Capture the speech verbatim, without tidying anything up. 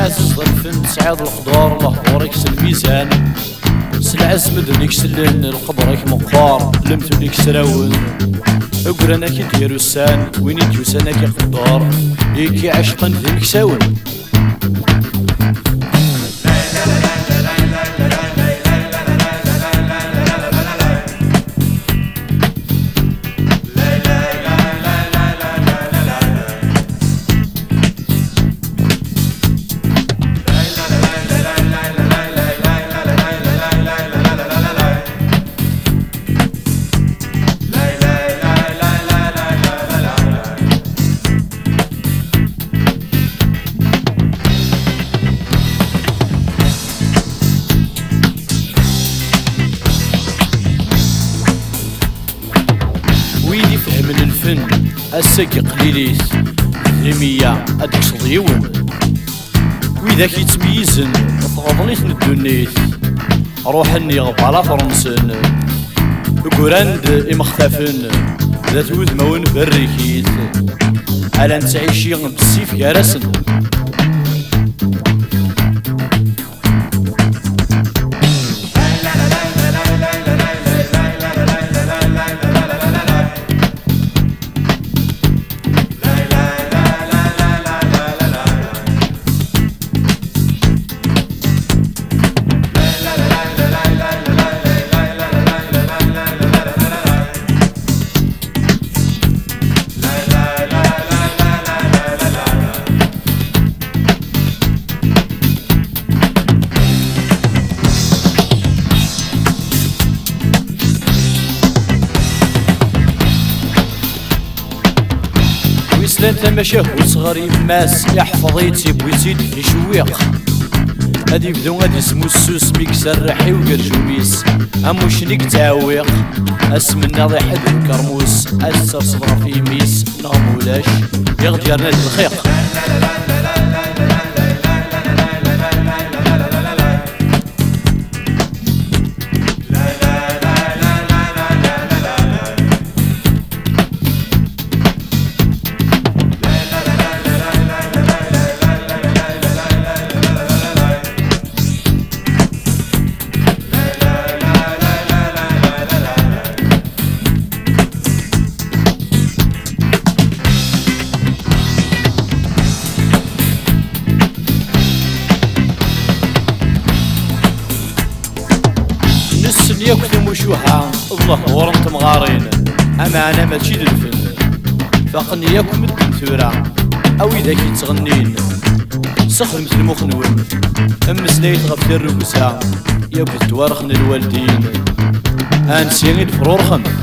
عزيز الفن سعيد الخضار الخضار يكس الميزان سلعز مدن يكسلن القبر مقار لمتو يكسراون اقرانا كي ديرو السان وين يديوسانا كي خضار يكي عشقا ذي مكساون ويدي فهم الفن الساقي قليليت ذمية اديك صديون ويداك يتميزن تغضنيت من الدنيت روح اني غبالا فرنسن قراند امختفن ذات وذمون بريكيت على نتعيشي بالسيف كارسن ويسلان تماشاه وصغار يماس يحفظ يتيب ويزيد يشويق هادي يبدو غادي اسمو السوس ميكسر رحي وقرجوميس امو شنيك تعويق اسمنا ضي حد الكرموس اسر صبر في ميس نغمولاش يغديرنا الخيق ياكل مشوحة الله ورنت مغارين اما انا ماشي للفن فقني ياكل مدن ثورة او اذا كي تغنين سخر مثل المخنون ام سنيت غفير الرقسة ياكل توارخن الوالدين انسي الفرورخن